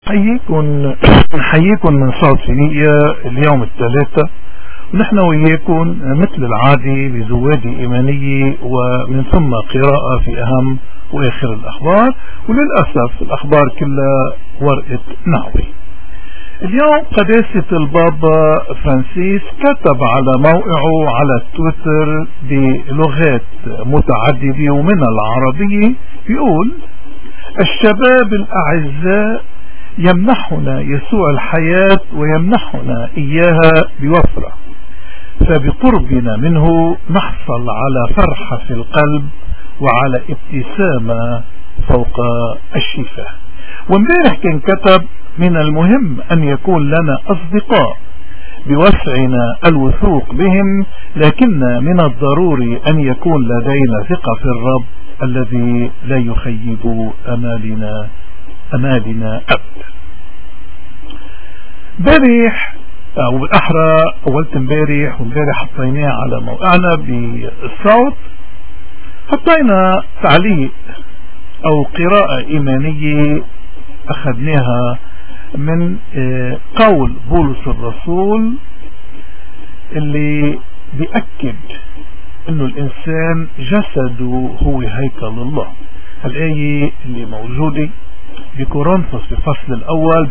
نحييكم من صوت فينيقيا اليوم الثلاثة، ونحن وياكم مثل العادي بزوادي إيمانية ومن ثم قراءة في أهم وآخر الأخبار. وللأسف الأخبار كلها ورقة نعوي. اليوم قداسة البابا فرانسيس كتب على موقعه على تويتر بلغات متعددة ومنها العربية، بيقول: الشباب الأعزاء يمنحنا يسوع الحياة ويمنحنا إياها بوفرة، فبقربنا منه نحصل على فرحة في القلب وعلى ابتسامة فوق الشفاه. وامبارح كان كتب: من المهم أن يكون لنا أصدقاء بوسعنا الوثوق بهم، لكن من الضروري أن يكون لدينا ثقة في الرب الذي لا يخيب أمالنا أبدا. امبارح أو بالأحرى أولت امبارح حطيناه على موقعنا بالصوت، حطينا تعليق أو قراءة إيمانية أخذناها من قول بولس الرسول اللي بيأكد انه الانسان جسده هو هيكل الله. الآية اللي موجودة بكورنثوس بفصل الأول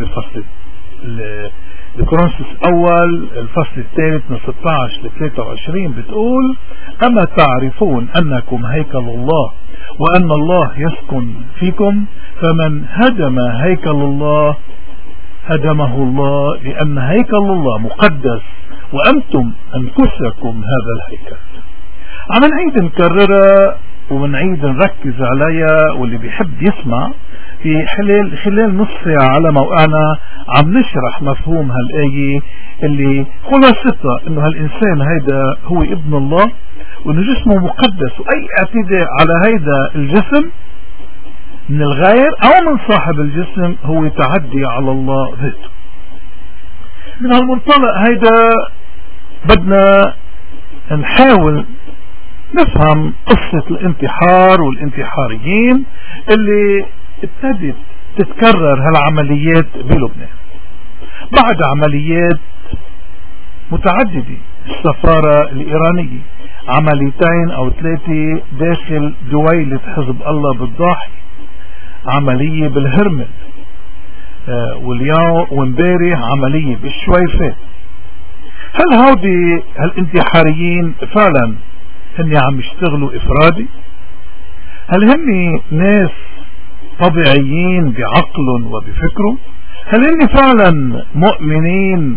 بكورنثوس الأول الفصل الثالث من 16 ل 23 بتقول: أما تعرفون أنكم هيكل الله وأن الله يسكن فيكم، فمن هدم هيكل الله هدمه الله، لأن هيكل الله مقدس وأنتم أنفسكم هذا الهيكل. عم نعيد نكررها ونعيد نركز عليها، واللي بيحب يسمع في خلال نص ساعة على موقعنا عم نشرح مفهوم هالآية اللي خلاصتها انه هالإنسان هيدا هو ابن الله، وانه جسمه مقدس، واي اعتداء على هيدا الجسم من الغير او من صاحب الجسم هو تعدي على الله ذاته. من هالمنطلق هيدا بدنا نحاول نفهم قصة الانتحار والانتحاريين اللي ابتدت تتكرر هالعمليات بلبنان بعد عمليات متعددة. السفارة الإيرانية عمليتين أو 3 داخل دويلة حزب الله بالضاحي، عملية بالهرمل، واليوم وامبارح عملية بالشويفات. هل هودي هالانتحاريين فعلا هن عم يشتغلوا إفرادي؟ هل هن ناس طبيعيين بعقل وبفكره؟ هل هن فعلا مؤمنين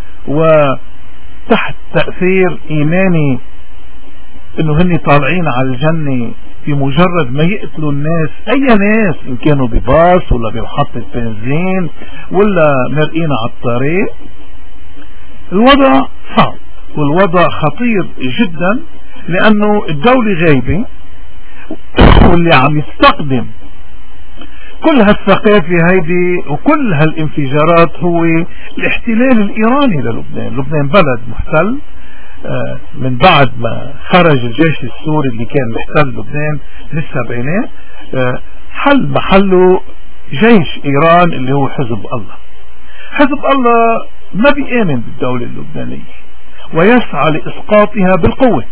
وتحت تأثير إيماني انه هن طالعين على الجنة بمجرد ما يقتلوا الناس، اي ناس ان كانوا بباص ولا بمحطة بنزين ولا مرقين على الطريق؟ الوضع صعب والوضع خطير جدا، لانه الدولة غايبة، واللي عم يستقدم كل هالثقافة هيدي وكل هالانفجارات هو الاحتلال الإيراني للبنان. لبنان بلد محتل من بعد ما خرج الجيش السوري اللي كان محتل لبنان للسبعينات، حل محله جيش إيران اللي هو حزب الله. حزب الله ما بيآمن بالدولة اللبنانية ويسعى لإسقاطها بالقوة،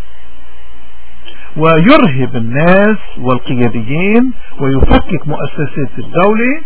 ويرهب الناس والقياديين ويفكك مؤسسات الدولة،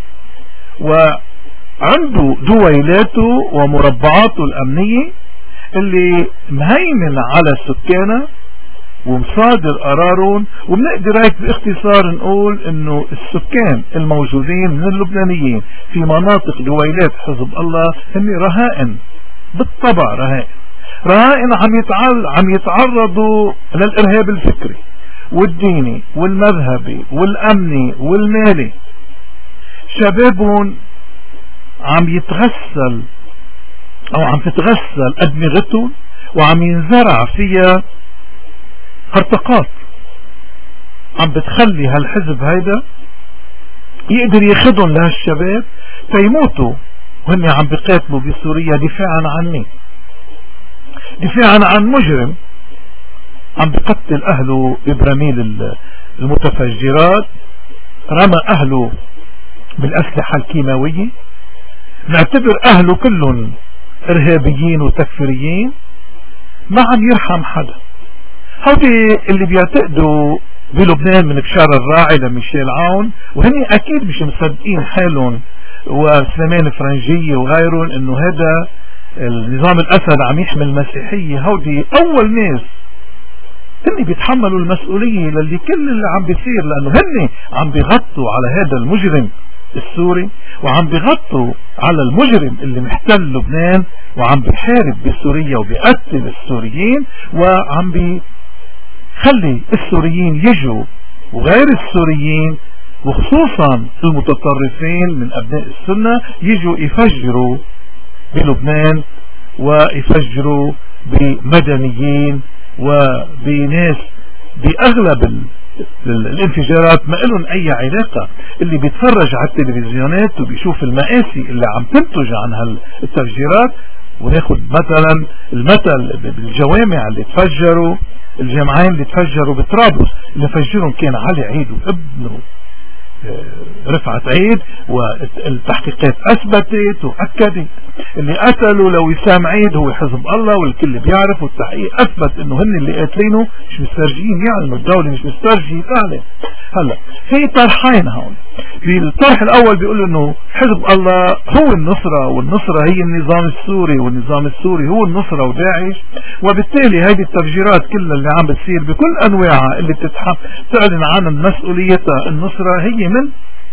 وعنده دويلاته ومربعاته الأمنية اللي مهيمن على سكانه ومصادر قرارهم. وبنقدر هيك باختصار نقول انه السكان الموجودين من اللبنانيين في مناطق دويلات حزب الله هم رهائن، بالطبع رهائن عم يتعرضوا للإرهاب الفكري والديني والمذهبي والأمني والمالي. شبابهم عم يتغسل او عم تتغسل ادمغتهم وعم ينزرع فيها هرطقات عم بتخلي هالحزب هيدا يقدر ياخدهم لهالشباب فيموتوا وهن عم بيقاتلوا بسوريا دفاعا عن مين؟ دفاعا عن مجرم عم بقتل اهله ببراميل المتفجرات، رمى اهله بالاسلحة الكيماوية، نعتبر أهله كلهم إرهابيين وتكفيريين، ما عم يرحم حدا. هودي اللي بيعتقدوا بلبنان من بشار الراعي لميشيل عون، وهني أكيد مش مصدقين حالهم وسليمان فرنجية وغيرهم إنه هذا النظام الأسد عم يحمل المسيحية. هودي أول ناس هن بيتحملوا المسؤولية للي كل اللي عم بيصير، لأنه هن عم بيغطوا على هذا المجرم السوري، وعم بيغطوا على المجرم اللي محتل لبنان وعم بيحارب بسوريا وبيقتل السوريين، وعم بيخلي السوريين يجوا وغير السوريين وخصوصا المتطرفين من أبناء السنة يجوا يفجروا بلبنان ويفجروا بمدنيين وبناس بأغلب الانفجارات ما لهم أي علاقة. اللي بيتفرج على التلفزيونات وبيشوف المآسي اللي عم تنتج عن هالتفجيرات، وناخد مثلا المثل بالجوامع اللي تفجروا، الجامعين اللي تفجروا بطرابلس اللي فجرهم كان علي عيد وابنه رفعت عيد، والتحقيقات أثبتت وأكدت اللي قتلوا لو وسام عيد هو حزب الله والكل بيعرف، والتحقيق أثبت إنه هن اللي قاتلينه، مش مسترجين يعلموا، الدولة مش مسترجية تعلم. هلا في طرحين هون. بالطرح الأول بيقولوا إنه حزب الله هو النصرة، والنصرة هي النظام السوري، والنظام السوري هو النصرة وداعش، وبالتالي هذه التفجيرات كلها اللي عم بتصير بكل أنواعها اللي بتعلن عن مسؤوليتها النصرة هي من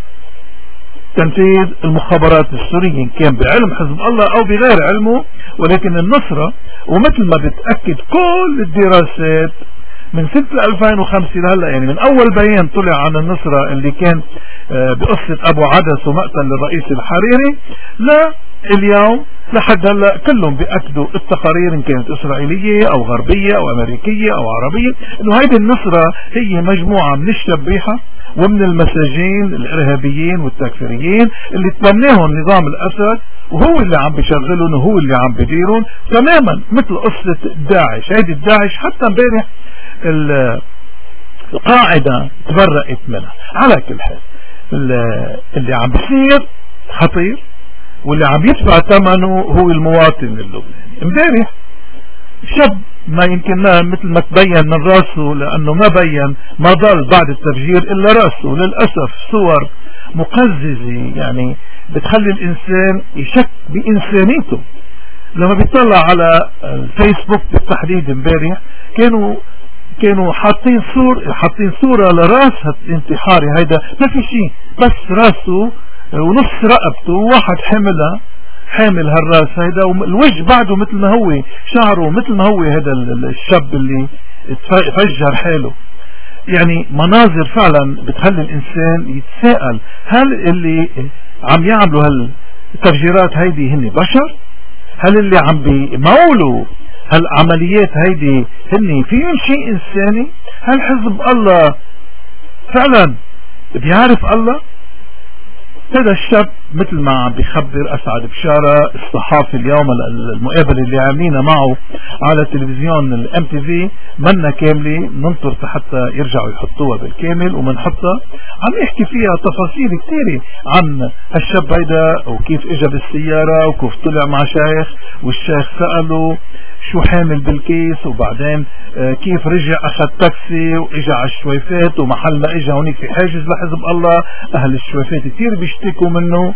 تنفيذ المخابرات السورية، كان بعلم حزب الله أو بغير علمه. ولكن النصرة، ومثل ما بتأكد كل الدراسات من سنة 2005 لهلا، يعني من أول بيان طلع عن النصرة اللي كان بقصة أبو عدس ومقتل الرئيس الحريري، لا اليوم لحد هلا كلهم بيأكدوا التقارير إن كانت إسرائيلية أو غربية أو أمريكية أو عربية، إنه هيدي النصرة هي مجموعة من الشبيحة ومن المساجين الإرهابيين والتكفيريين اللي تبناهم نظام الأسد، وهو اللي عم بيشغلهم وهو اللي عم بيديرهم، تماما مثل قصة داعش. هيدي الداعش حتى امبارح القاعدة تبرأت منها. على كل حال اللي عم بيصير خطير، واللي عم يدفع ثمنه هو المواطن اللبناني. امبارح شاب ما يمكن مثل ما تبين من راسه، لأنه ما بين ما ضل بعد التفجير إلا راسه، للأسف صور مقززة يعني بتخلي الإنسان يشك بإنسانيته. لما بيطلع على الفيسبوك بالتحديد امبارح كانوا حاطين صورة لراس الانتحاري هيدا، ما في شيء بس راسه ونص رقبته، واحد حامل هالراس هيدا، والوجه بعده مثل ما هو، شعره مثل ما هو، هذا الشاب اللي فجر حاله. يعني مناظر فعلا بتخلي الانسان يتساءل، هل اللي عم يعملوا هالتفجيرات هيدي هن بشر؟ هل اللي عم بيمولوا هالعمليات هيدي هن فيهم شيء انساني؟ هل حزب الله فعلا بيعرف الله؟ هذا الشاب مثل ما عم بيخبر أسعد بشارة الصحافي اليوم، المقابلة اللي عاملينها معه على تلفزيون الام تي في منا كاملة، ننطر حتى يرجعوا يحطوها بالكامل ومنحطها، عم يحكي فيها تفاصيل كثيرة عن هالشاب هيدا، وكيف اجى بالسيارة وكيف طلع مع شيخ، والشيخ سأله شو حامل بالكيس، وبعدين كيف رجع اخذ تاكسي واجا على الشويفات، ومحل ما اجا هونيك في حاجز لحزب الله، اهل الشويفات كثير بيشتكوا منه،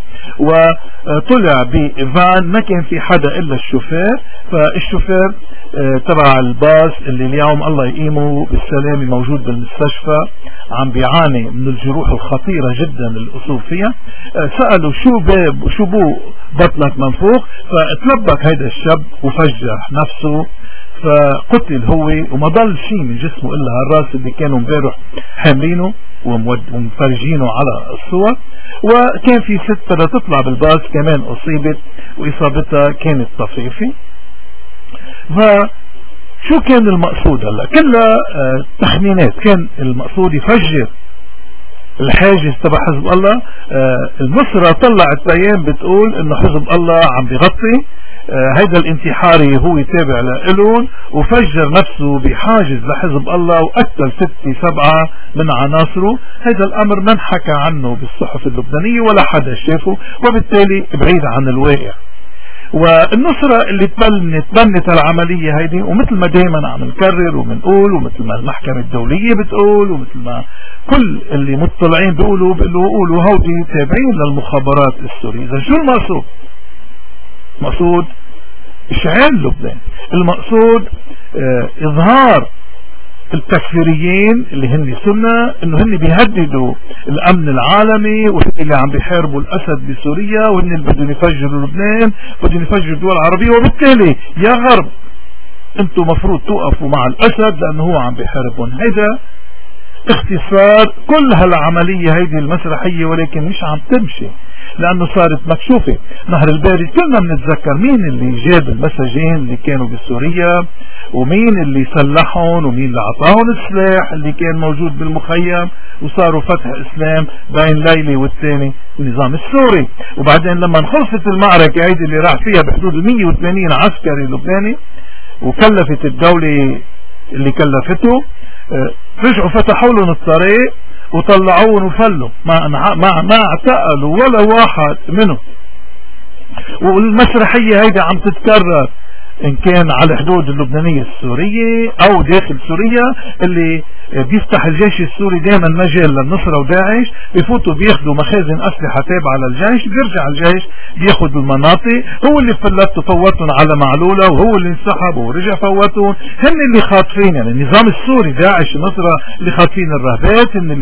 وطلع بفان ما كان في حدا الا الشوفير، فالشوفير تبع الباص اللي اليوم الله يقيمه بالسلامة موجود بالمستشفى عم بيعاني من الجروح الخطيرة جدا اللي اصيب فيها، سألوا شو بو بطنك من فوق، فتلبك هيدا الشاب وفجر نفسه، فقتل هو وما ضل شيء من جسمه الا هالراس اللي كانوا امبارح حاملينه ومفرجينه على الصور. وكان في ست بدها تطلع بالباص كمان اصيبت، واصابتها كانت طفيفة. فشو كان المقصود؟ هلا كلها تخمينات. كان المقصود يفجر الحاجز تبع حزب الله. النصرة طلعت بيان بتقول انه حزب الله عم بيغطي هيدا الانتحاري هو تابع لإلون، وفجر نفسه بحاجز لحزب الله وقتل 6-7 من عناصره. هيدا الامر ما انحكى عنه بالصحف اللبنانية ولا حدا شافه، وبالتالي بعيد عن الواقع. والنصرة اللي تبنت العملية هيدي، ومثل ما دايما عم نكرر ومنقول، ومثل ما المحكمة الدولية بتقول، ومثل ما كل اللي مطلعين بيقولوا هودي تابعين للمخابرات السورية. إذا شو المقصود؟ مقصود إشعال لبنان، المقصود إظهار التكفيريين اللي هن سنة انه هن بيهددوا الامن العالمي، وهن اللي عم بيحاربوا الاسد بسوريا، وهن اللي بدهم يفجروا لبنان، بدهم يفجروا الدول العربية، وبالتالي يا غرب انتم مفروض توقفوا مع الاسد لانه هو عم بيحاربهم. هيدا اختصار كل هالعملية هيدي المسرحية، ولكن مش عم تمشي لانه صارت مكشوفة. نهر البارد كلنا بنتذكر مين اللي جاب المساجين اللي كانوا بسوريا، ومين اللي سلحهم، ومين اللي عطاهم السلاح اللي كان موجود بالمخيم، وصاروا فتح اسلام بين ليلة والثاني النظام السوري. وبعدين لما انخلصت المعركة هيدي اللي راح فيها بحدود 180 عسكري لبناني، وكلفت الدولة اللي كلفته، رجعوا فتحوا لهم الطريق وطلعوهم وفلوا، ما اعتقلوا ولا واحد منهم. والمسرحية هيدي عم تتكرر ان كان على حدود اللبنانية السورية او داخل سوريا، اللي بيفتح الجيش السوري دائما مجال للنصرة وداعش، بيفوتوا بياخدوا مخازن اسلحة تابعة للجيش، بيرجع الجيش بياخد المناطق. هو اللي فوتهم على معلولة، وهو اللي انسحب ورجع فوتهم. هن اللي خاطفين، يعني النظام السوري داعش النصرة اللي خاطفين الرهبات، هن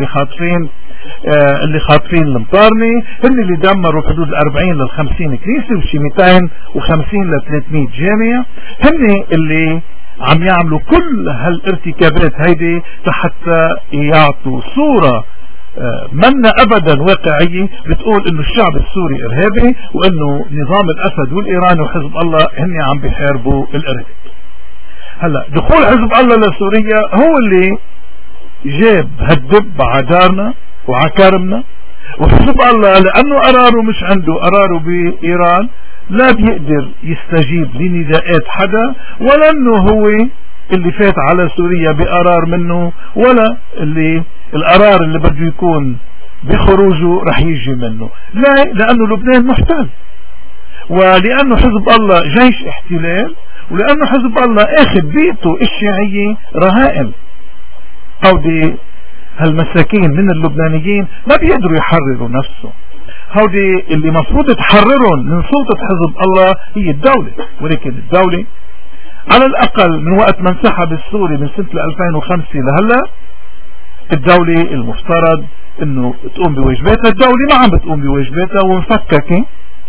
اللي خاطفين المطارنة، هن اللي دمروا حدود 40 ل50 كنيسة، وشي 250 ل300 جامع. هن اللي عم يعملوا كل هالارتكابات هيدي حتى يعطوا صورة منا ابدا واقعية بتقول انه الشعب السوري ارهابي، وانه نظام الاسد والايراني وحزب الله هن عم بيحاربوا الارهاب. هلا دخول حزب الله لسوريا هو اللي جاب هالدب عدارنا وعكارمنا، وحزب الله لانه قراره مش عنده، قراره بايران، لا بيقدر يستجيب لنداءات حدا، ولا انه هو اللي فات على سوريا بقرار منه، ولا اللي القرار اللي بده يكون بخروجه رح يجي منه. لا، لانه لبنان محتل، ولانه حزب الله جيش احتلال، ولانه حزب الله اخذ بيئته الشيعية رهائن. هودي هالمساكين من اللبنانيين ما بيقدروا يحرروا نفسه، هودي اللي مفروض تحررهم من سلطة حزب الله هي الدولة. ولكن الدولة على الأقل من وقت ما انسحب السوري من سنة 2005 لهلا، الدولة المفترض انه تقوم بواجباتها، الدولة ما عم بتقوم بواجباتها ومفككة.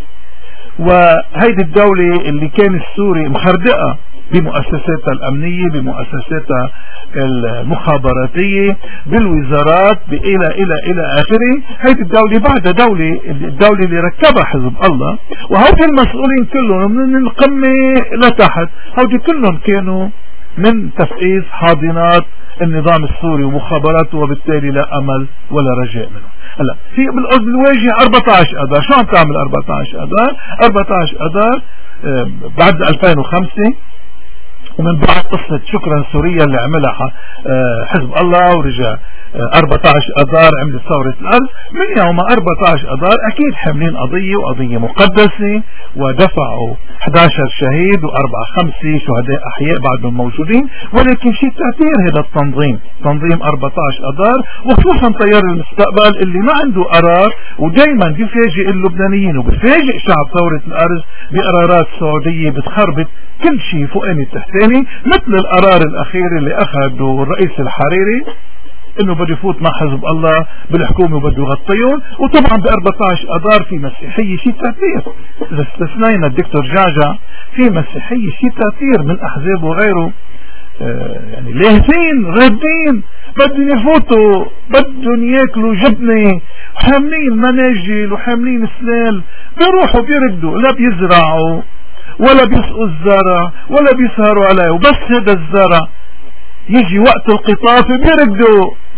وهيدي الدولة اللي كان السوري مخردقة بمؤسساتها الأمنية، بمؤسساتها المخابراتية، بالوزارات، إلى إلى إلى آخره. هيدي الدولة بعد الدولة اللي ركبها حزب الله، وهودي المسؤولين كلهم من القمة لتحت، هودي كلهم كانوا من تفقيس حاضنات النظام السوري ومخابراته، وبالتالي لا أمل ولا رجاء منه. هلا في بالواجهة 14 أذار، شو عم تعمل 14 أذار؟ 14 أذار بعد 2005، ومن بعد قصة شكرا سوريا اللي عملها حزب الله، ورجع 14 أذار عملت ثورة الأرض. من يوم 14 أذار أكيد حاملين قضية، وقضية مقدسة، ودفعوا 11 شهيد و5 شهداء أحياء بعدهم موجودين. ولكن شيء تأثير هذا التنظيم، تنظيم 14 أذار، وخصوصا تيار المستقبل اللي ما عنده قرار، ودايما بيفاجئ اللبنانيين وبيفاجئ شعب ثورة الأرض بقرارات سعودية بتخربط كل شيء فوقاني تحتاني، مثل القرار الأخير اللي أخذه الرئيس الحريري انه بده يفوت مع حزب الله بالحكومة وبده يغطيهم. وطبعا ب14 اذار في مسيحية شيء تأثير، اذا استثنينا الدكتور جعجع في مسيحية شيء تأثير من احزاب وغيره، يعني لاهثين رادين بدهم يفوتوا، بدهم ياكلوا جبنة، حاملين مناجل وحاملين سلال، بيروحوا بيردوا، لا بيزرعوا ولا بيسقوا الزرع ولا بيسهروا عليه. وبس هذا الزرع يجي وقت القطاف بيردوا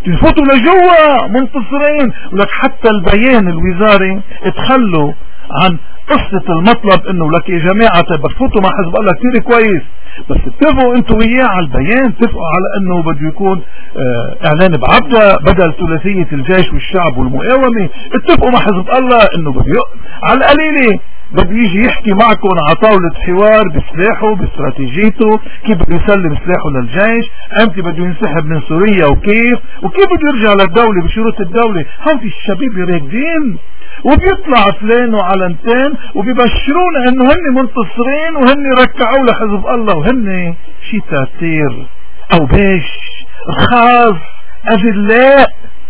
تفوتوا لجوا منتصرين. ولك حتى البيان الوزاري اتخلوا عن قصة المطلب انه لك يا جماعة بفوتوا مع حزب الله كتير كويس، بس اتفقوا انتوا وياه على البيان، اتفقوا على انه بده يكون اعلان بعبدة بدل ثلاثية الجيش والشعب والمقاومة. اتفقوا مع حزب الله انه بده على القليلة بده يجي يحكي معكم على طاولة حوار بسلاحه باستراتيجيته، كيف بده يسلم سلاحه للجيش، امتى بده ينسحب من سوريا وكيف بده يرجع للدولة بشروط الدولة. هودي الشباب راكدين وبيطلع فلان وعلنتين وبيبشرونا انه هن منتصرين وهن ركعوا لحزب الله وهن شتاتير او بيش خاص اذلاء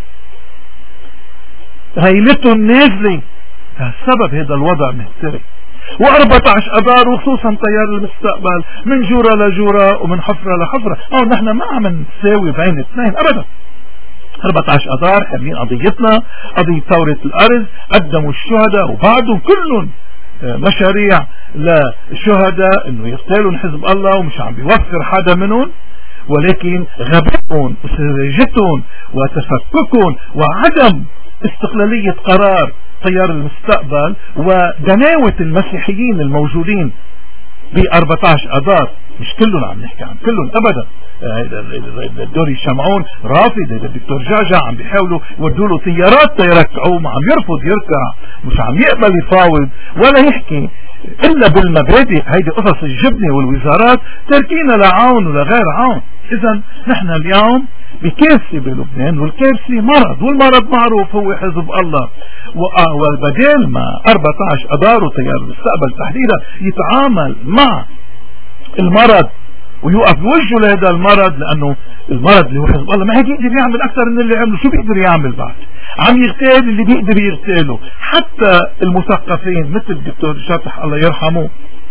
غيلتهم نازلة. السبب هذا الوضع مهتري. و14 اذار وخصوصا تيار المستقبل من جورة لجورة ومن حفرة لحفرة. نحن ما عم نساوي بين اثنين ابدا. 14 اذار حاملين قضيتنا، قضية ثورة الارز، قدموا الشهداء وبعدهم كلهم مشاريع للشهداء انه يغتالوا حزب الله ومش عم بيوفر حدا منهم، ولكن غبائهم وسذاجتهم وتفككهم وعدم استقلالية قرار تيار المستقبل ودناوة المسيحيين الموجودين ب 14 اذار، مش كلهم عم نحكي عن كلهم ابدا. الدوري شمعون رافض، الدكتور جعجع عم بيحاولوا يودوا له طيارات تيركعوه، ما عم يرفض يركع، مش عم يقبل يفاوض ولا يحكي الا بالمبادئ. هيدي قصص الجبنة والوزارات تركينا لعون ولغير عون. اذا نحن اليوم بكارثة بلبنان، والكارثة مرض، والمرض معروف هو حزب الله. والبدال ما 14 اذار وتيار المستقبل تحديدا يتعامل مع المرض ويوقف بوجهه لهذا المرض، لانه المرض اللي هو حزب الله ما هيك يقدر يعمل اكثر من اللي عمله. شو بيقدر يعمل بعد؟ عم يغتال اللي بيقدر يغتاله. حتى المثقفين مثل الدكتور شطح الله يرحمه،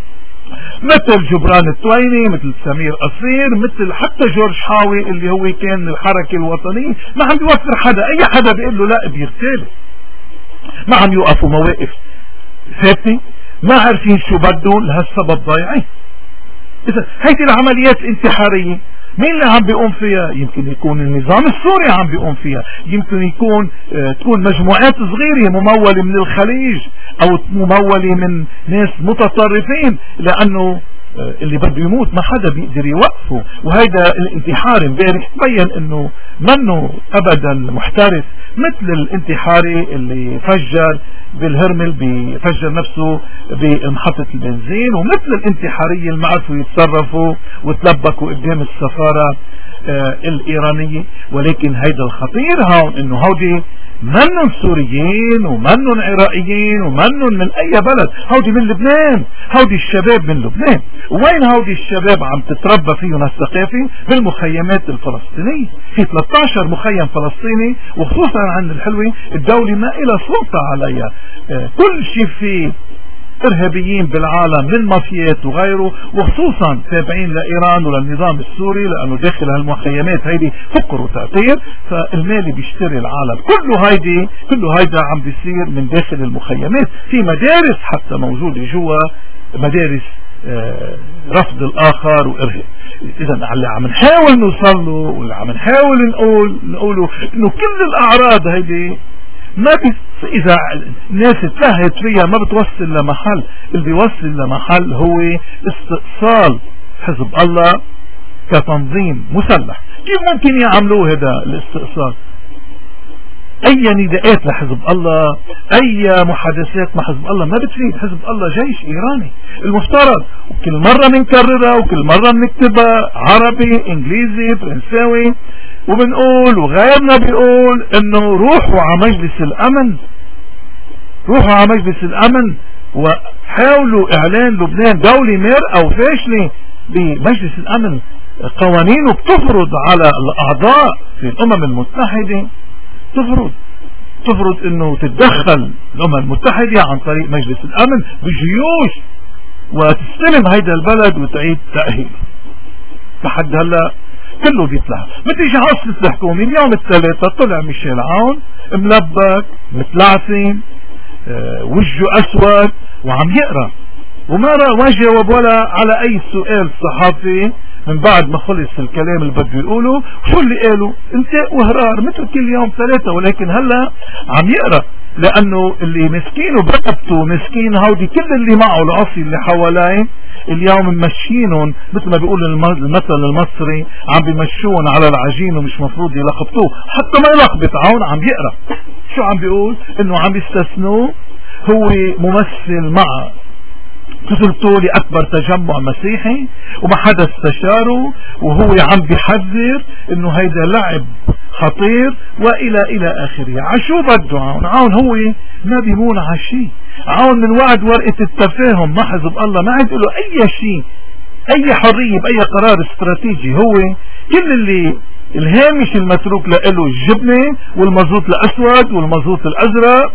مثل جبران التويني، مثل سمير قصير، مثل حتى جورج حاوي اللي هو كان الحركة الوطنية، ما عم بيوفر حدا. اي حدا بيقول له لا بيغتاله. ما عم يوقفوا مواقف ثابتة، ما عارفين شو بدهم، لهالسبب ضايعين. اذا هيدي العمليات انتحارية مين اللي عم بيقوم فيها؟ يمكن يكون النظام السوري عم بيقوم فيها، يمكن تكون مجموعات صغيرة ممولة من الخليج او ممولة من ناس متطرفين، لانه اللي بده يموت ما حدا بيقدر يوقفه. وهيدا الانتحار امبارح بين انه منه ابدا محترف، مثل الانتحاري اللي فجر بالهرمل بفجر نفسه بمحطة البنزين، ومثل الانتحارية اللي ما عرفوا يتصرفوا وتلبكوا قدام السفارة الإيرانية. ولكن هيدا الخطير هون انه هودي منن سوريين ومنن عراقيين ومنن من اي بلد، هودي من لبنان، هودي الشباب من لبنان. وين هودي الشباب عم تتربى فيهم الثقافة؟ بالمخيمات الفلسطينية. في 13 مخيم فلسطيني، وخصوصا عند الحلوة الدولة ما إلها سلطة عليها. كل شيء فيه ارهابيين بالعالم من مافيات وغيره، وخصوصا تابعين لايران وللنظام السوري، لانه داخل هالمخيمات هيدي فقر وتأثير، فالمالي بيشتري العالم. كله هيدا عم بيصير من داخل المخيمات. في مدارس حتى موجودة جوا، مدارس رفض الاخر وارهاب. اذا اللي عم نحاول نوصل له واللي عم نحاول نقوله انه كل الاعراض هيدي ما اذا الناس اتلهت فيها ما بتوصل لمحل. اللي بيوصل لمحل هو استئصال حزب الله كتنظيم مسلح. كيف ممكن يعملوه هذا الاستئصال؟ اي نداءات لحزب الله، اي محادثات مع حزب الله ما بتفيد. حزب الله جيش ايراني المفترض، وكل مرة بنكررها وكل مرة بنكتبها عربي انجليزي فرنساوي، وبنقول وغيرنا بيقول انه روحوا على مجلس الامن، روحوا على مجلس الامن وحاولوا اعلان لبنان دولة مرأة وفاشلة بمجلس الامن. قوانينه بتفرض على الاعضاء في الامم المتحدة، تفرض انه تتدخل الامم المتحدة عن طريق مجلس الامن بجيوش وتستلم هيدا البلد وتعيد تأهيله. لحد هلا كله بيطلع. بتيجي عصلة الحكومة اليوم الثلاثة طلع ميشيل عون ملبك متلعثم، وجهه اسود وعم يقرأ، وما جاوب ولا على اي سؤال صحافي من بعد ما خلص الكلام اللي بده يقوله شو اللي قالوا انتاء وهرار مثل كل يوم ثلاثة. ولكن هلا عم يقرأ لانه اللي مسكين وبرقبته مسكين هودي كل اللي معه العصي اللي حواليه اليوم ممشينهم مثل ما بيقول المثل المصري عم بيمشون على العجين ومش مفروض يلخبطوه حتى ما يلخبط. عون عم يقرأ شو عم بيقول انه عم يستثنوه هو ممثل مع قتلته لأكبر تجمع مسيحي وما حدا استشاره وهو عم بيحذر انه هيدا لعب خطير والى اخره. عشو بده عون؟ عون هو ما بيمون عشي. عون من وعد ورقة التفاهم ما حزب الله ما عاد له اي شيء اي حرية باي قرار استراتيجي. هو كل اللي الهامش المتروك له الجبنة والمازوت الأسود والمازوت الأزرق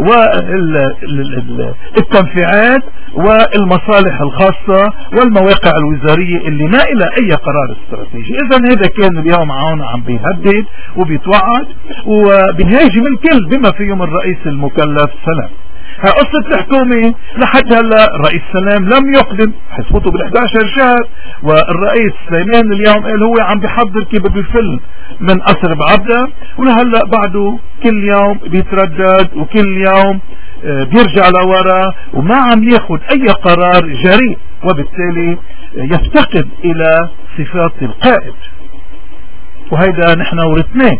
والتنفيعات والمصالح الخاصة والمواقع الوزارية اللي ما إلى أي قرار استراتيجي. إذا هذا كان اليوم عون عم بيهدد وبيتوعد وبيهاجم الكل بما فيهم الرئيس المكلف سلام. قصة الحكومة لحد هلا الرئيس سلام لم يقدم حيفوتوا بال11 شهر. والرئيس سليمان اليوم قال هو عم بيحضر كيف بده يفل من قصر بعبدة ولهلا بعده كل يوم بيتردد وكل يوم بيرجع لورا وما عم ياخد اي قرار جريء وبالتالي يفتقد الى صفات القائد. وهيدا نحن ورثناه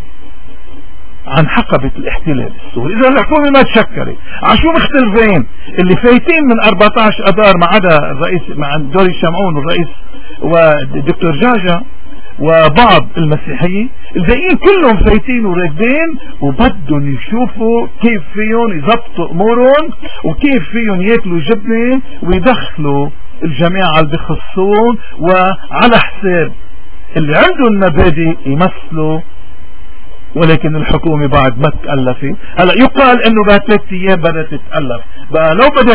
عن حقبة الاحتلال السوري. اذا الحكومة ما تشكلت عشو مختلفين اللي فايتين من 14 اذار ما عدا الرئيس مع دوري شمعون والرئيس والدكتور جاجا وبعض المسيحية الباقيين كلهم فايتين وراكبين وبدهم يشوفوا كيف فيهم يضبطوا امورهم وكيف فيهم ياكلوا جبنة ويدخلوا الجماعة اللي بخصون وعلى حساب اللي عندهم مبادئ يمثلوا. ولكن الحكومة بعد ما تألفت هلا يقال انه بعد 3 ايام بدأت تتألف. بقى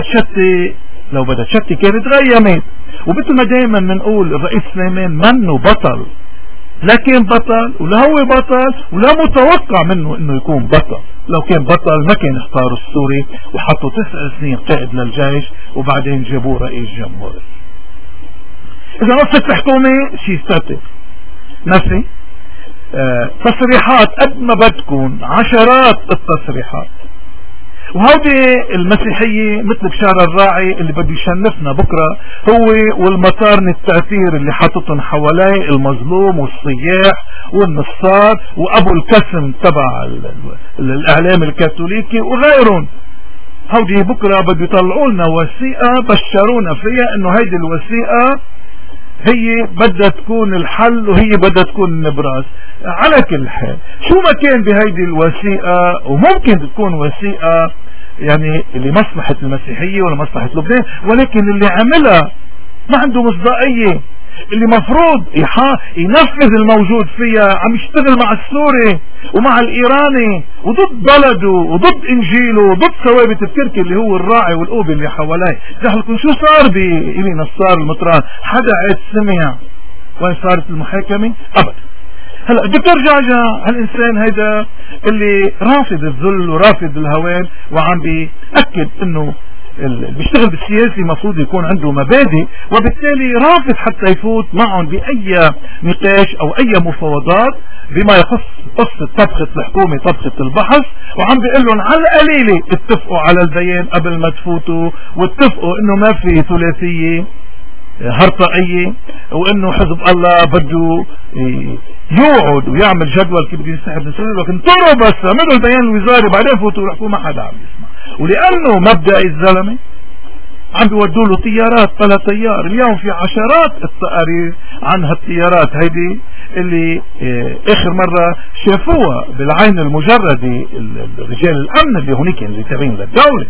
لو بدأت شتي كانت غيمت. ومثل ما دائما بنقول الرئيس سليمان منه بطل لا كان بطل ولا هو بطل ولا متوقع منه انه يكون بطل. لو كان بطل ما كان اختاروا السوري وحطوا 9 سنين قائد للجيش وبعدين جابوه رئيس جمهوري. اذا نصت الحكومة شيء ستاتيك نفسي تصريحات قد ما بدكم عشرات التصريحات. وهودي المسيحية مثل بشار الراعي اللي بده يشنفنا بكرة هو والمطارن التأثير اللي حاططهم حواليه المظلوم والصياح والنصار وابو الكسم تبع الاعلام الكاثوليكي وغيرهم. هودي بكرة بده يطلعوا لنا وثيقة بشرونا فيها انه هيدي الوثيقة هي بدها تكون الحل وهي بدها تكون النبراس. على كل حال شو ما كان بهيدي الوثيقة وممكن تكون وثيقة يعني لمصلحة المسيحية ولمصلحة لبنان ولكن اللي عملها ما عنده مصداقية. اللي مفروض ينفذ الموجود فيها عم يشتغل مع السوري ومع الايراني وضد بلده وضد انجيله وضد ثوابت التركي اللي هو الراعي والقوبي اللي حواليه. دخلكم شو صار بإلي نصار المطران؟ حدا عاد سمع وين صارت المحاكمة؟ ابدا. هلا الدكتور جاجا هالانسان هيدا اللي رافض الذل ورافض الهوان وعم بيأكد انه بيشتغل بالسياسي مفروض يكون عنده مبادئ وبالتالي رافض حتى يفوت معهم بأي نقاش او اي مفاوضات بما يخص قصة طبخة الحكومة طبخة البحث. وعم بيقول لهم على القليلة اتفقوا على البيان قبل ما تفوتوا واتفقوا انه ما في ثلاثية هرطقية وانه حزب الله بده يوعد ويعمل جدول كيف بده ينسحب من سوريا. لكن انطروا بس عملوا البيان الوزاري بعدين فوتوا ويحكوا ما حدا عم يسمع. ولانه مبدأ الزلمة عم بيودوا له طيارات 3 طيار. اليوم في عشرات التقارير عن هالطيارات هيدي اللي اخر مرة شافوها بالعين المجردة رجال الامن اللي هونيك اللي تابعين للدولة.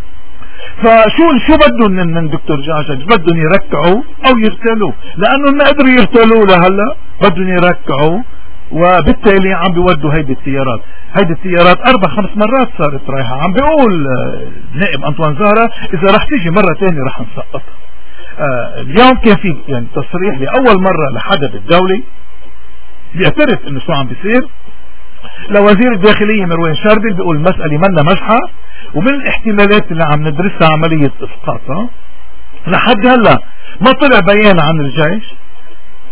فشو بدهم من دكتور جاجا؟ بدهم يركعوا او يرتلوا لانه ما قدروا يرتلوا لهلا بدهم يركعوا وبالتالي عم بيودوا هيدي الطيارات. هيدي الطيارات 4-5 مرات صارت رايحة. عم بيقول نائب أنطوان زهرة اذا رح تيجي مرة تانية رح نسقطها. اليوم كان في يعني تصريح لأول مرة لحدا بالدولة بيعترف انه شو عم بيصير لوزير الداخلية مروان شربل بيقول المسألة منا مزحة ومن الاحتمالات اللي عم ندرسها عملية اسقاطها. لحد هلا ما طلع بيان عن الجيش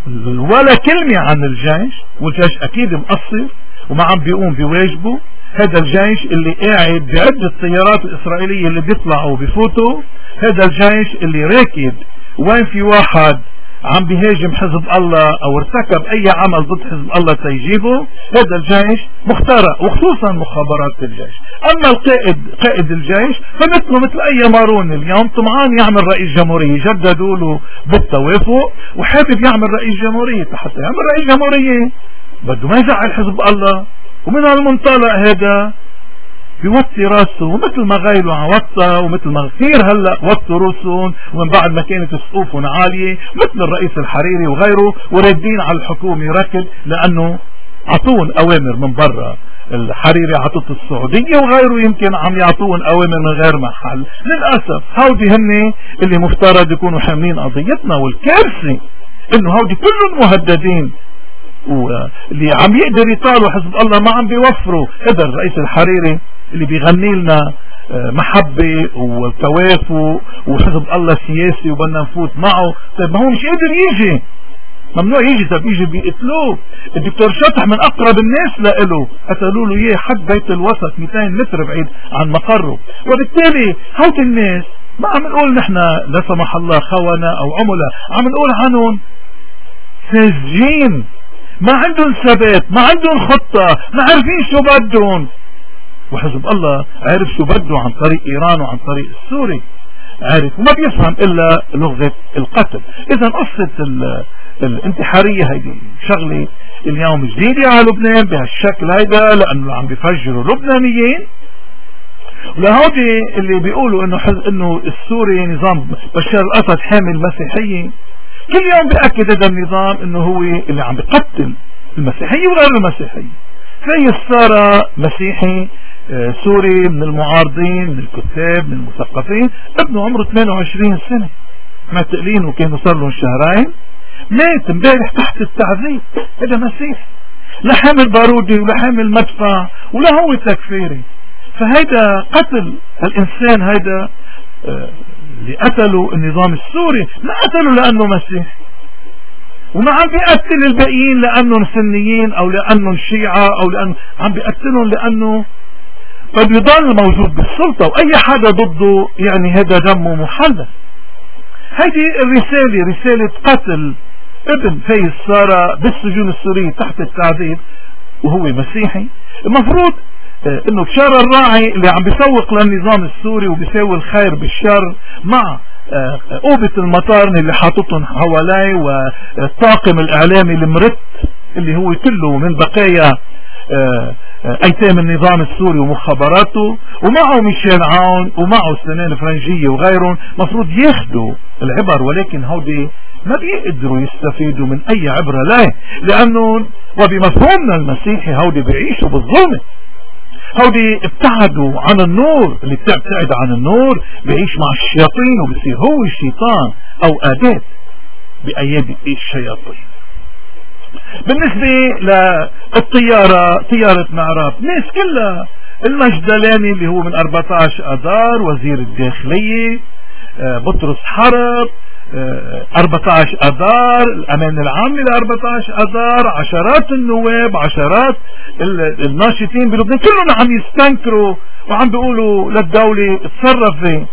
ولا كلمة عن الجيش، والجيش اكيد مقصر وما عم بيقوم بواجبه. هذا الجيش اللي قاعد بعدة الطيارات الاسرائيلية اللي بيطلعوا وبيفوتوا، هذا الجيش اللي راكد وين في واحد عم بيهاجم حزب الله او ارتكب اي عمل ضد حزب الله تيجيبه، هذا الجيش مخترق، وخصوصا مخابرات الجيش. اما قائد الجيش فمثله مثل اي مارون اليوم طمعان يعمل رئيس جمهورية، جددوا له بالتوافق وحابب يعمل رئيس جمهورية. حتى يعمل رئيس جمهورية بده ما يزعل حزب الله، ومن هالمنطلق هذا بيوطي راسه، ومثل ما غيره عم وطى، ومثل ما كثير هلا وطوا رؤوسهم ومن بعد ما كانت سقوفهم عاليه مثل الرئيس الحريري وغيره، وراكدين على الحكومه ركض لانه عطون اوامر من برا. الحريري عطت السعوديه وغيره يمكن عم يعطون اوامر من غير محل. للاسف هودي هن اللي مفترض يكونوا حاملين قضيتنا، والكارثه انه هودي كلهم مهددين، واللي عم يقدر يطالوا حزب الله ما عم بيوفروا. هذا الرئيس الحريري اللي بيغني لنا محبة وتوافق وحزب الله سياسي وبدنا نفوت معه، طيب ما هو مش قادر يجي، ممنوع يجي. طيب يجي بيقتلوه. الدكتور شطح من اقرب الناس لإله قتلوا له اياه حد بيت الوسط 200 متر بعيد عن مقره. وبالتالي هود الناس ما عم نقول نحن لا سمح الله خونة او عملاء، عم نقول عنهم ساذجين، ما عندهم ثبات، ما عندهم خطة، ما عارفين شو بدهم. وحزب الله عارف شو بده عن طريق ايران وعن طريق السوري، عارف وما بيفهم الا لغة القتل. اذا قصة الانتحارية هيدي شغلة اليوم جديدة على لبنان بهالشكل هيدا، لانه عم بيفجروا اللبنانيين. ولهودي اللي بيقولوا انه السوري نظام بشار الاسد حامل مسيحية، كل يوم بيأكد هذا النظام انه هو اللي عم بيقتل المسيحية وغير المسيحية. في السارة مسيحي سوري من المعارضين من الكتاب من المثقفين، ابنه عمره 28 سنة معتقلين وكانوا صار لهم شهرين، مات امبارح تحت التعذيب. هذا مسيح، لا حامل بارودي ولا حامل مدفع ولا هو تكفيري. فهيدا قتل الانسان. هيدا اللي قتلوا النظام السوري ما قتلوا لانه مسيح، وما عم بيقتل الباقيين لانهم سنيين او لانهم شيعة او لانه عم بيقتلهم لانه قد يضل موجود بالسلطة، واي حدا ضده يعني هذا دمه محلل. هذه الرسالة رسالة قتل ابن فايز سارة بالسجون السورية تحت التعذيب وهو مسيحي. المفروض انه بشار الراعي اللي عم بيسوق للنظام السوري وبيساوي الخير بالشر مع قوبة المطارن اللي حاططهم حواليه والطاقم الاعلامي المرت اللي هو كله من بقايا ايتام النظام السوري ومخابراته، ومعه ميشيل عون ومعه سنان فرنجية وغيرهم، مفروض ياخدوا العبر. ولكن هودي ما بيقدروا يستفيدوا من اي عبرة له، لانه وبمفهومنا المسيحي هودي بيعيشوا بالظلم. هودي ابتعدوا عن النور، اللي بتبتعد عن النور بيعيش مع الشياطين وبصير هو الشيطان او اداة بايادي الشياطين. بالنسبة للطيارة طيارة معراب، ناس كلها المجدلاني اللي هو من 14 اذار وزير الداخلية، بطرس حرب 14 اذار الامان العام ل 14 اذار، عشرات النواب، عشرات الناشطين بلبنان كلهم عم يستنكروا وعم بيقولوا للدولة تصرفي،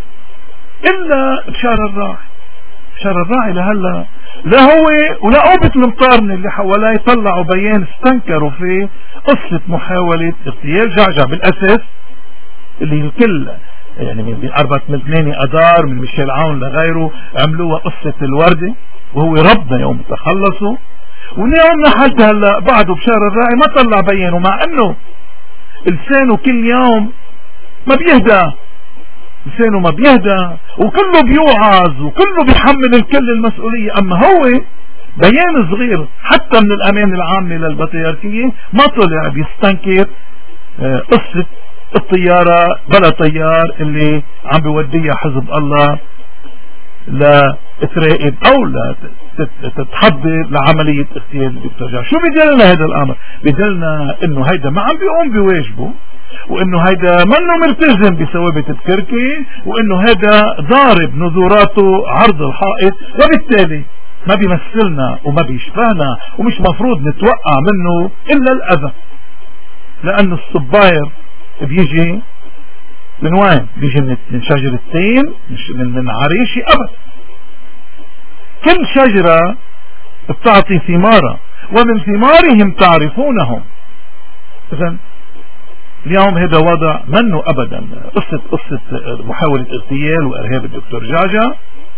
الا بشار الراعي. بشار الراعي لهلا لا هو ولا قوبة المقارن اللي حواليه طلعوا بيان استنكروا فيه قصة محاولة اغتيال جعجع بالاساس، اللي الكل يعني من 8 اذار من ميشيل عون لغيره عملوها قصة الوردة، وهو ربنا يوم تخلصوا. واليوم لحد هلا بعده بشار الراعي ما طلع بيانه، مع انه لسانه كل يوم ما بيهدى، لسانه ما بيهدى وكله بيوعظ وكله بيحمل الكل المسؤولية. اما هو بيان صغير حتى من الامان العام للبطريركية ما طلع بيستنكر قصة الطيارة بلا طيار اللي عم بيوديها حزب الله لتراقب او تتحضر لعملية اغتيال الدكتور جعجع. شو بدلنا هذا الامر؟ بدلنا انه هيدا ما عم بيقوم بواجبه، وانه هيدا منه ملتزم بثوابت التركي، وانه هيدا ضارب نذوراته عرض الحائط. وبالتالي ما بيمثلنا وما بيشبهنا ومش مفروض نتوقع منه إلا الأذى، لأن الصباير بيجي من وين؟ بيجي من شجرة تين، مش من عريشي أبدا. كل شجرة بتعطي ثمارة ومن ثمارهم تعرفونهم. إذن اليوم هذا وضع منه أبدا قصة محاولة اغتيال وإرهاب الدكتور جعجع،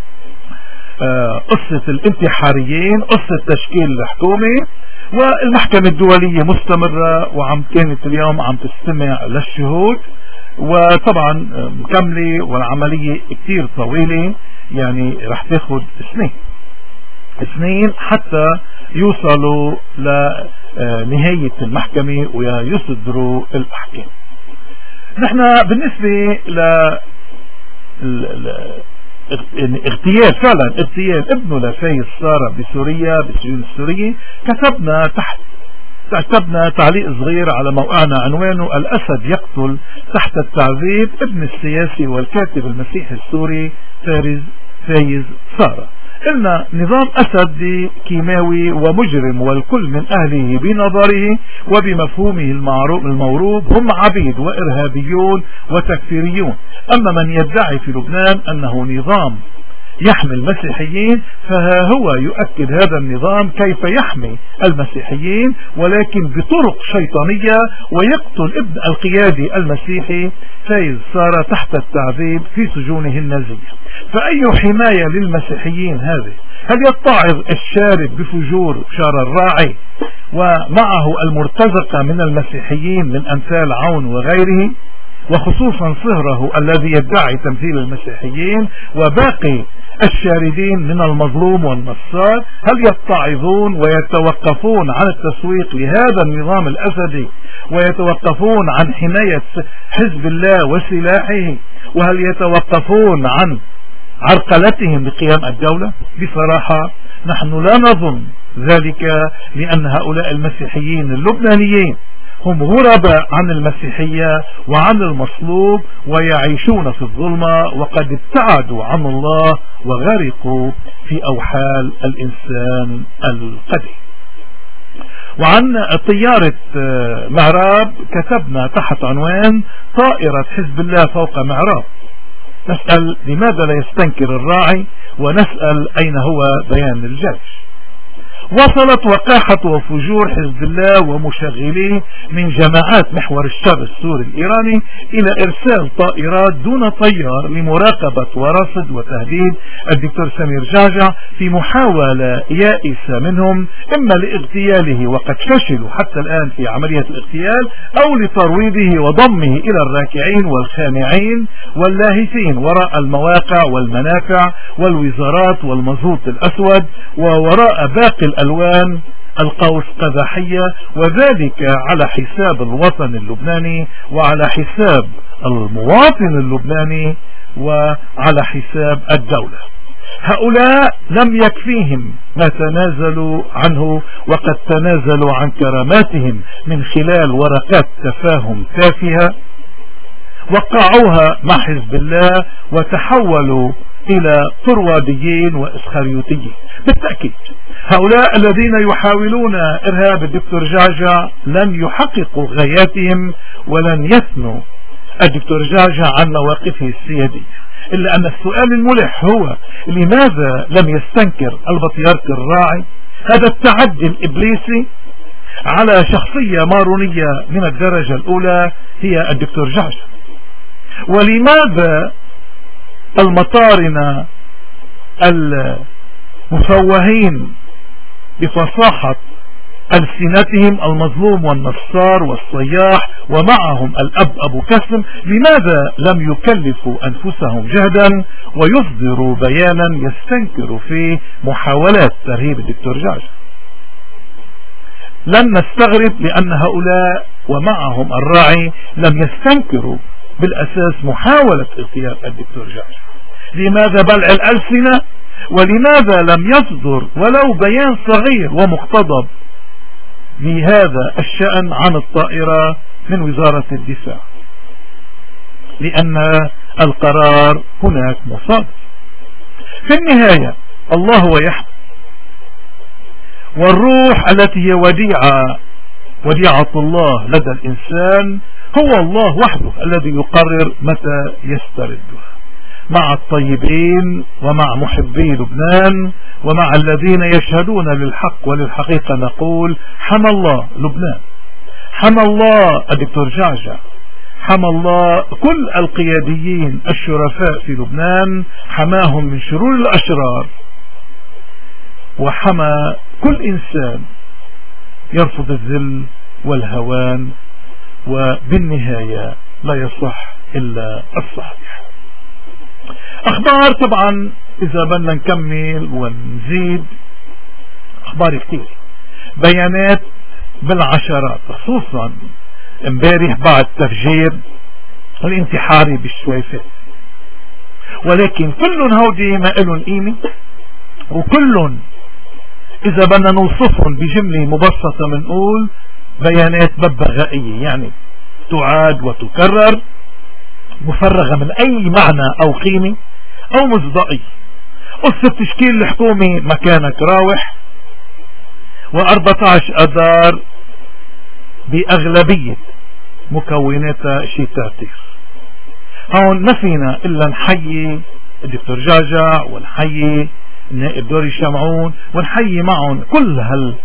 قصة الانتحاريين، قصة تشكيل الحكومة، والمحكمة الدولية مستمرة وعم كانت اليوم عم تستمع للشهود، وطبعا مكملة والعملية كتير طويلة، يعني رح تاخد سنين حتى يوصلوا لنهاية المحكمة ويصدروا الأحكام. نحن بالنسبة اغتيال، فعلا اغتيال ابنه لفايز سارة بسوريا بالسجون السورية، كتبنا تعليق صغير على موقعنا عنوانه الأسد يقتل تحت التعذيب ابن السياسي والكاتب المسيحي السوري فايز سارة. قلنا نظام أسد كيماوي ومجرم، والكل من أهله بنظره وبمفهومه الموروب هم عبيد وإرهابيون وتكفيريون. أما من يدعي في لبنان أنه نظام يحمي المسيحيين فها هو يؤكد هذا النظام كيف يحمي المسيحيين ولكن بطرق شيطانية، ويقتل ابن القيادي المسيحي فايز سارة تحت التعذيب في سجونه النازية. فأي حماية للمسيحيين هذه؟ هل يتعظ الشارد بفجور شار الراعي ومعه المرتزقة من المسيحيين من أمثال عون وغيره، وخصوصا صهره الذي يدعي تمثيل المسيحيين، وباقي الشاردين من المظلوم والنصار؟ هل يتعظون ويتوقفون عن التسويق لهذا النظام الأسدي ويتوقفون عن حماية حزب الله وسلاحه؟ وهل يتوقفون عن عرقلتهم بقيام الدولة؟ بصراحة نحن لا نظن ذلك، لأن هؤلاء المسيحيين اللبنانيين هم غرباء عن المسيحية وعن المصلوب ويعيشون في الظلمة، وقد ابتعدوا عن الله وغرقوا في أوحال الإنسان القديم. وعن طيارة معراب كتبنا تحت عنوان طائرة حزب الله فوق معراب، نسأل لماذا لا يستنكر الراعي، ونسأل أين هو بيان الجيش. وصلت وقاحة وفجور حزب الله ومشغليه من جماعات محور الشر السوري الإيراني إلى إرسال طائرات دون طيار لمراقبة ورصد وتهديد الدكتور سمير جعجع في محاولة يائسة منهم إما لاغتياله وقد فشلوا حتى الآن في عملية الاغتيال، أو لترويضه وضمه إلى الراكعين والخانعين واللاهثين وراء المواقع والمنافع والوزارات والمزوط الأسود ووراء باقي الألوان القوس قزحية، وذلك على حساب الوطن اللبناني وعلى حساب المواطن اللبناني وعلى حساب الدولة. هؤلاء لم يكفيهم ما تنازلوا عنه، وقد تنازلوا عن كراماتهم من خلال ورقات تفاهم تافهة وقعوها مع حزب الله وتحولوا إلى طرواديين وإسخريوتيين. بالتأكيد هؤلاء الذين يحاولون إرهاب الدكتور جعجع لن يحققوا غاياتهم ولن يثنوا الدكتور جعجع عن مواقفه السيادية، إلا أن السؤال الملح هو لماذا لم يستنكر البطيارك الراعي هذا التعدي الإبليسي على شخصية مارونية من الدرجة الأولى هي الدكتور جعجع؟ ولماذا المطارنة المفوهين بفصاحة ألسنتهم المظلوم والنصار والصياح ومعهم الأب أبو كسم، لماذا لم يكلفوا أنفسهم جهدا ويصدروا بيانا يستنكروا فيه محاولات ترهيب الدكتور جعجع؟ لن نستغرب، لأن هؤلاء ومعهم الراعي لم يستنكروا بالأساس محاولة اغتيال الدكتور جعجع. لماذا بلع الألسنة؟ ولماذا لم يصدر ولو بيان صغير ومقتضب بهذا الشأن عن الطائرة من وزارة الدفاع؟ لأن القرار هناك مصادر. في النهاية الله ويحكم، والروح التي هي وديعة الله لدى الإنسان هو الله وحده الذي يقرر متى يستردها، مع الطيبين ومع محبي لبنان ومع الذين يشهدون للحق وللحقيقة نقول حمى الله لبنان، حمى الله الدكتور جعجع، حمى الله كل القياديين الشرفاء في لبنان، حماهم من شرور الأشرار، وحمى كل إنسان يرفض الذل والهوان، وبالنهاية لا يصح إلا الصحيح. أخبار طبعا إذا بدنا نكمل ونزيد أخبار كتير، بيانات بالعشرات، خصوصا امبارح بعد تفجير الانتحاري بالشويفات، ولكن كلهم هودي ما لهم قيمة، وكلهم إذا بدنا نوصفهم بجملة مبسطة بنقول بيانات ببغائية، يعني تعاد وتكرر، مفرغة من أي معنى أو قيمة أو مصداقية. قصة تشكيل الحكومة مكانك راوح، و14 أذار بأغلبية مكوناتها شي تاتير. هون ما فينا إلا نحيي الدكتور جعجع ونحيي النائب دوري شمعون ونحيي معهم كل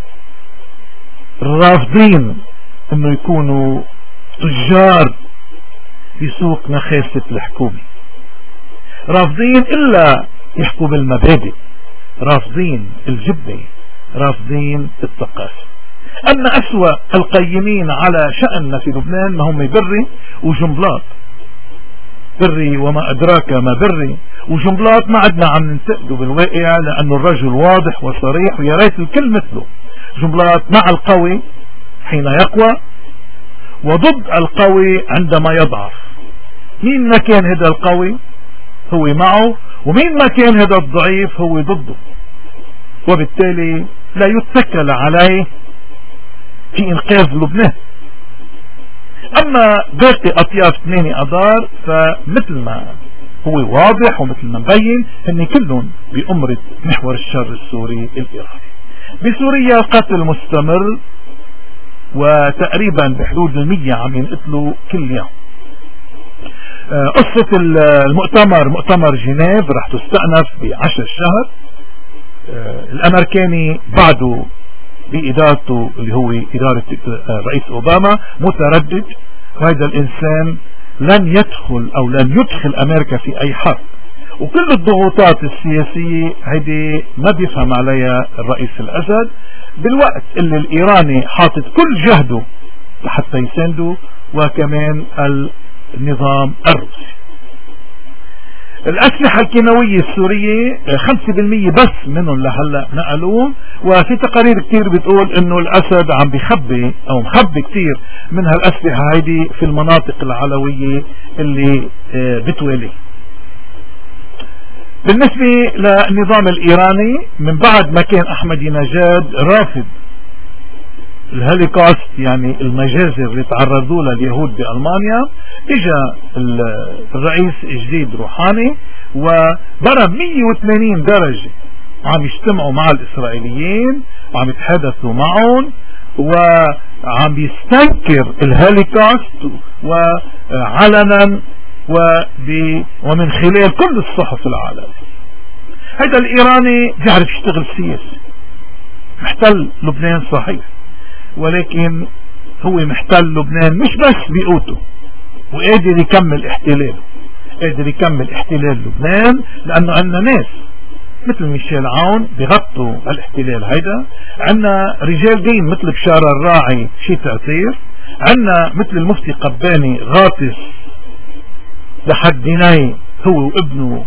الرافضين انه يكونوا تجار في سوق نخاسة الحكومة، رافضين إلا يحكوا بالمبادئ، رافضين الجبة، رافضين الثقافة. أما أسوأ القيمين على شأننا في لبنان ما هم بري وجنبلاط، بري وما أدراك ما بري وجنبلاط، ما عدنا عم ننتقده بالواقع لأنه الرجل واضح وصريح ويا ريت الكل مثله. جنبلاط مع القوي حين يقوى وضد القوي عندما يضعف. مين ما كان هذا القوي هو معه، ومين ما كان هذا الضعيف هو ضده، وبالتالي لا يتكل عليه في إنقاذ لبنان. أما باقي أطياف 8 أذار فمثل ما هو واضح ومثل ما مبين هن كلهم بأمرة محور الشر السوري الإيراني. بسوريا القتل مستمر، وتقريبا بحدود 100 عم ينقتلوا كل يوم. قصة مؤتمر جنيف رح تستأنف ب10 شهر. الأمريكاني بعده بإدارته اللي هو إدارة الرئيس أوباما متردد، وهذا الإنسان لن يدخل أمريكا في أي حرب، وكل الضغوطات السياسية هيدي ما بيفهم عليها الرئيس الأسد، بالوقت اللي الإيراني حاطط كل جهده حتى يسنده، وكمان النظام الروسي. الأسلحة الكيماوية السورية 5% بس منهم لهلا نقلوه، وفي تقارير كتير بتقول انه الأسد عم بيخبي او مخبي كتير من هالأسلحة هيدي في المناطق العلوية اللي بتواليه. بالنسبة للنظام الإيراني، من بعد ما كان أحمدي نجاد رافض الهولوكوست، يعني المجازر اللي تعرضوا لها اليهود بألمانيا، اجا الرئيس الجديد روحاني وضرب 180 درجة، عم يجتمعوا مع الإسرائيليين وعم يتحدثوا معهم وعم يستنكر الهولوكوست وعلنا ومن خلال كل الصحف العالمية. هذا الإيراني بيعرف يشتغل سياسي، محتل لبنان صحيح، ولكن هو محتل لبنان مش بس بقوته، وقادر يكمل احتلاله، قادر يكمل احتلال لبنان، لأنه عندنا ناس مثل ميشيل عون بغطوا الاحتلال هيدا، عندنا رجال دين مثل بشار الراعي شي تأثير، عندنا مثل المفتي قباني غاطس لحد ديناي هو وابنه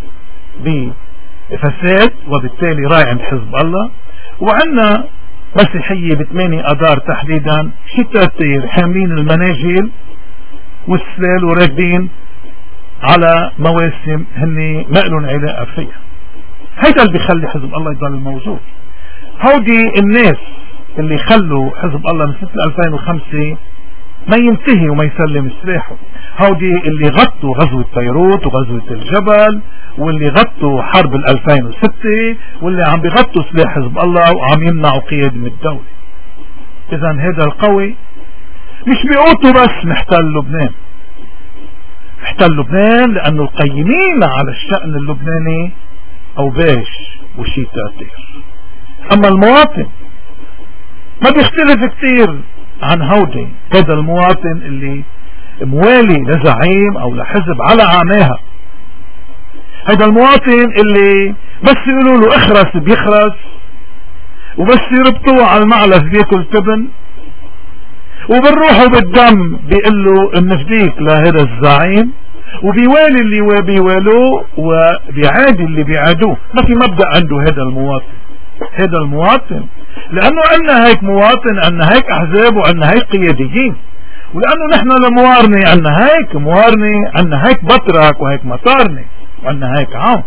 بفساد وبالتالي راعي عند حزب الله، وعندنا مسيحية ب8 أذار تحديدا شي تأثير حاملين المناجل والسلال وراكبين على مواسم هني ما لهم علاقة فيها. هيدا اللي بيخلي حزب الله يضل موجود. هودي الناس اللي خلوا حزب الله من سنة 2005 ما ينتهي وما يسلم سلاحه. هودي اللي غطوا غزوة بيروت وغزوة الجبل، واللي غطوا حرب 2006، واللي عم بيغطوا سلاح حزب الله وعم يمنعوا قيادة من الدولة. اذا هذا القوي مش بيقوتوا بس محتل لبنان، محتل لبنان لانه القيمين على الشأن اللبناني اوباش وشيتاتير. اما المواطن ما بيختلف كتير عن هودي. هذا المواطن اللي موالي لزعيم او لحزب على عاماها، هذا المواطن اللي بس يقولوا له اخرس بيخرس، وبس يربطوه على المعلف بياكل تبن، وبالروح وبالدم بيقول له نفديك لهذا الزعيم، وبيوالي اللي بيوالوه وبيعادي اللي بيعادوه. ما في مبدأ عنده هذا المواطن. هذا المواطن لانه عندنا هيك مواطن، عندنا هيك احزاب، وعندنا هيك قياديين، ولانه نحن لموارنة عندنا هيك موارنة، عندنا هيك بطرك وهيك مطارنة وعندنا هيك عام.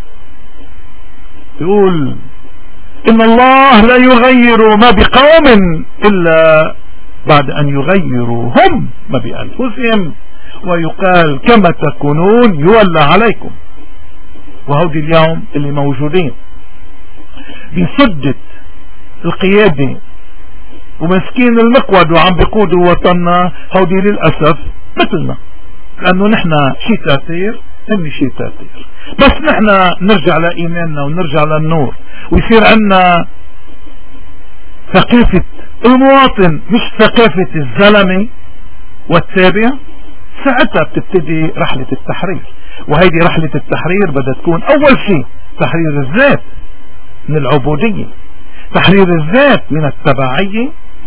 يقول ان الله لا يغير ما بقوم الا بعد ان يغيروا هم ما بانفسهم، ويقال كما تكونون يولى عليكم. وهودي اليوم اللي موجودين بسدة القيادة ومسكين المقود وعم بيقودوا وطننا، هودي للأسف مثلنا، لأنه نحن شيتاتير، هم شيتاتير. بس نحن نرجع لإيماننا ونرجع للنور، ويصير عنا ثقافة المواطن مش ثقافة الزلمة والتابع، ساعتها بتبتدي رحلة التحرير. وهيدي رحلة التحرير بدها تكون أول شيء تحرير الذات من العبودية، تحرير الذات من التبعية،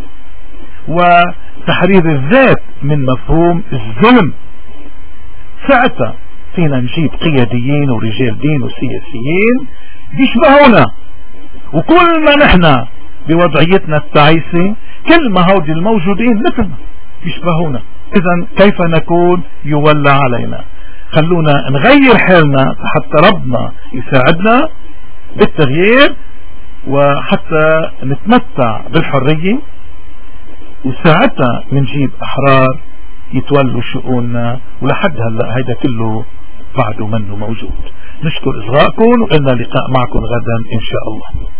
وتحرير الذات من مفهوم الظلم. ساعتها فينا نجيب قياديين ورجال دين وسياسيين يشبهونا، وكل ما نحن بوضعيتنا التعيسة كل ما هودي الموجودين مثلنا يشبهونا. إذا كيف نكون؟ يولى علينا. خلونا نغير حالنا حتى ربنا يساعدنا بالتغيير، وحتى نتمتع بالحرية، وساعتها منجيب أحرار يتولوا شؤوننا. ولحد هلأ هيدا كله بعده منه موجود. نشكر إصغائكم، وإلنا لقاء معكم غدا إن شاء الله.